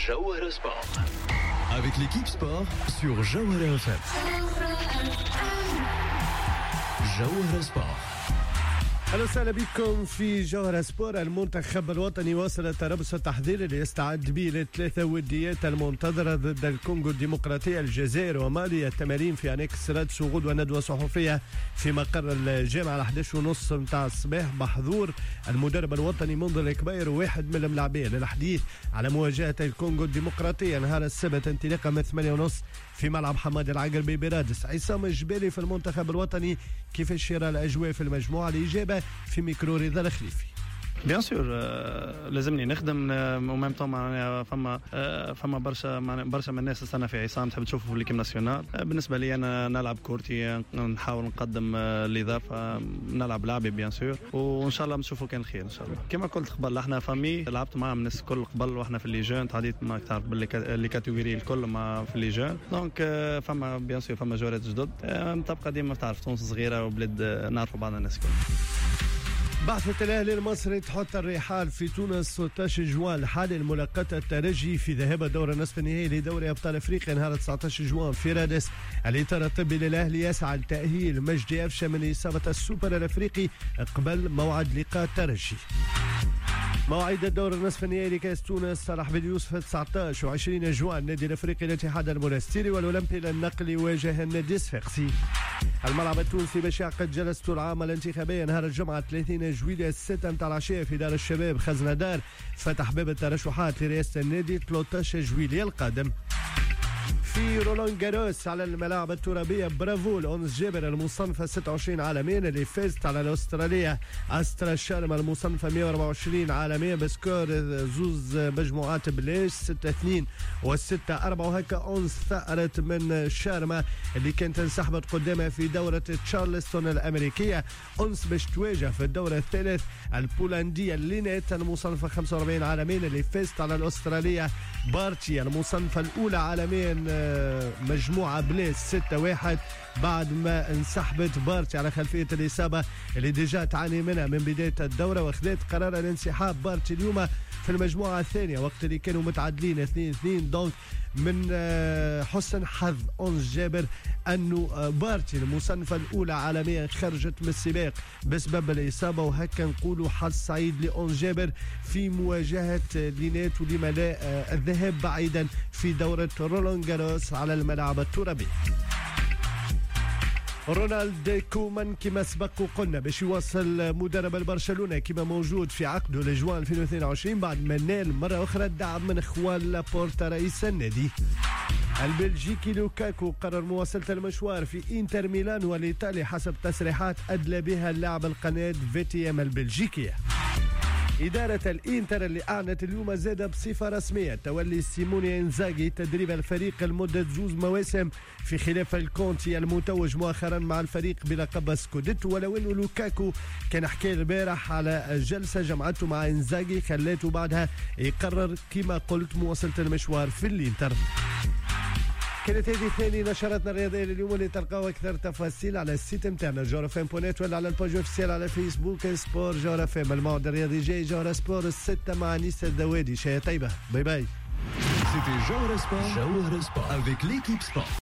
Jawahara Sport. Avec l'équipe sport sur Jawahara FM. Jawahara Sport. أهلا وسهلا بكم في جوهرة سبور. المنتخب الوطني واصل التربص التحضيري ليستعد به للثلاثة وديات المنتظرة ضد الكونغو الديمقراطية، الجزائر ومالي. التمارين في أنكس راد وغود وندوة صحفية في مقر الجامعة على 11:30 متاع الصباح بحضور المدرب الوطني منذر الكبير وواحد من الملاعبين للحديث على مواجهة الكونغو الديمقراطية نهار السبت انطلاقا من 8:30 في ملعب حماد العقربي برادس. عصام الجبالي في المنتخب الوطني كيفاش يرى الأجواء في المجموعة؟ الإجابة في ميكرو رضا الخليفي. بيان سور لازمني نخدم ومام طون معناها فما برشا من الناس استنى في عصام تحب تشوفه في ليكيب ناسيونال. بالنسبه لي انا نلعب كورتي، نحاول نقدم الاضافه، نلعب لعبي بيان سور، وان شاء الله نشوفوا كان خير ان شاء الله. كما قلت قبل احنا فامي لعبت معهم الناس الكل قبل، واحنا في لي جون تعديت ما تعرف باللي كاتيجوري الكل ما في لي جون، دونك فما بيان سور فما جوارات جدد. تبقى ديما تعرف تونس صغيره وبلاد نعرفوا بعض الناس الكل. بعثة الأهلي المصري تحط الرحال في تونس 16 جوان لحال الملاقاة الترجي في ذهاب الدور النصف النهائي لدوري أبطال أفريقيا نهار 19 جوان في رادس. الإطار الطبي للأهلي يسعى لتأهيل مجدي أفشة من إصابة السوبر الأفريقي قبل موعد لقاء الترجي. مواعيد الدور النصف النهائي لكاس تونس: صلاح بن يوسف 19 و20 جوان النادي الافريقي الاتحاد المنستيري، والاولمبي للنقل يواجه النادي الصفاقسي. الملعب التونسي باش يعقد جلسته العامه الانتخابيه نهار الجمعه 30 جويلية 6 متاع العشيه في دار الشباب خزنة دار. فتح باب الترشحات لرئاسه النادي 13 جويلية القادم. في رولان جاروس على الملاعب الترابية برافو الأونس جابر المصنفة 26 عالميا اللي فازت على الأسترالية أسترا شارما المصنفة 124 عالميا بسكور زوز مجموعات بلاش 6-2 و6-4، وهكا أونس ثأرت من شارما اللي كانت انسحبت قدامها في دورة تشارلستون الأمريكية. أونس باش تواجه في الدورة الثالث البولندية لينيت المصنفة 45 عالميا اللي فازت على الأسترالية بارتي المصنفة الأولى عالميا مجموعة بلاس 6-1 بعد ما انسحبت بارتي على خلفية الإصابة اللي ديجا تعاني منها من بداية الدورة، واخذت قرار الانسحاب بارتي اليوم في المجموعة الثانية وقت اللي كانوا متعادلين 2-2. دونك من حسن حظ أونس جابر أنه بارتي المصنفة الأولى عالميا خرجت من السباق بسبب الإصابة، وهكا نقولوا حظ سعيد لأونس جابر في مواجهة لينات ولما لا الذهاب بعيدا في دورة رولان جاروس على الملاعب الترابي. رونالد كومان كما سبق وقلنا باش يوصل مدرب البرشلونة كما موجود في عقده لجوان 2022 بعد ما نال مرة أخرى الدعم من خوان لابورتا رئيس النادي. البلجيكي لوكاكو قرر مواصلة المشوار في إنتر ميلان والإيطالي حسب تصريحات أدلى بها اللاعب القناة فيتي ام البلجيكية. إدارة الإنتر اللي أعلنت اليوم زاد بصفة رسمية تولي سيموني إنزاغي تدريب الفريق لمدة 2 مواسم في خلاف الكونتي المتوج مؤخرا مع الفريق بلقب سكوديتو، ولو أنه لوكاكو كان حكى البارح على جلسة جمعته مع إنزاغي خلاته بعدها يقرر كما قلت مواصلة المشوار في الإنتر. كانت هذه ثاني نشراتنا الرياضية لليوم، اللي تلقاو أكثر تفاصيل على السيت متاعنا جورافم.net ولا على الباج اوفيسيال على فيسبوك سبور جورافم. الموعد الرياضي جاي جوهرة سبور 6 مع نيسا الدوادي. شاي طيبة، باي باي. C'était Jawahara Sport avec l'équipe sport.